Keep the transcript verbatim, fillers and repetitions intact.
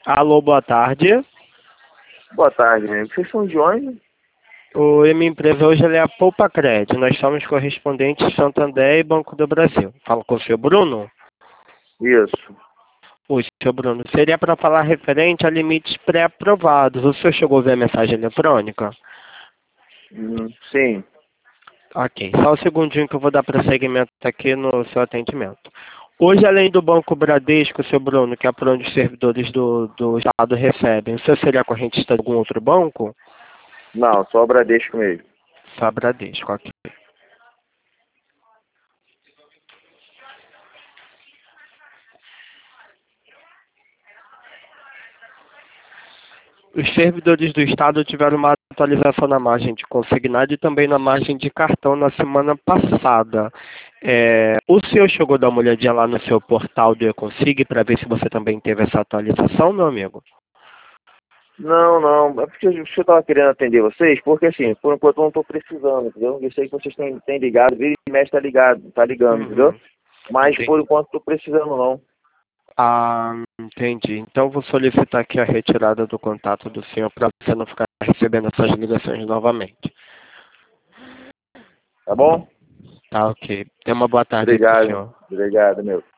Alô, boa tarde. Boa tarde, amigo. Vocês são de onde? O, a minha empresa hoje ela é a Poupa Cred. Nós somos correspondentes Santander e Banco do Brasil. Falo com o senhor Bruno? Isso. O senhor Bruno, seria para falar referente a limites pré-aprovados. O senhor chegou a ver a mensagem eletrônica? Hum, sim. Ok, só um segundinho que eu vou dar prosseguimento aqui no seu atendimento. Hoje, além do Banco Bradesco, seu Bruno, que é por onde os servidores do, do Estado recebem, o senhor seria correntista de algum outro banco? Não, só o Bradesco mesmo. Só Bradesco, ok. Os servidores do Estado tiveram uma atualização na margem de consignado e também na margem de cartão na semana passada. É, o senhor chegou a dar uma olhadinha lá no seu portal do Econsig para ver se você também teve essa atualização, meu amigo? Não, não. É porque eu estava querendo atender vocês, porque assim, por enquanto eu não estou precisando, entendeu? Eu sei que vocês têm, têm ligado, vira e mexe tá ligado, tá ligando, entendeu? Uhum, Mas por entendi. enquanto estou precisando não. Ah, entendi. Então vou solicitar aqui a retirada do contato do senhor para você não ficar recebendo essas ligações novamente. Tá bom? Tá, ok. Tenha uma boa tarde aí pro Obrigado. senhor. Obrigado, meu.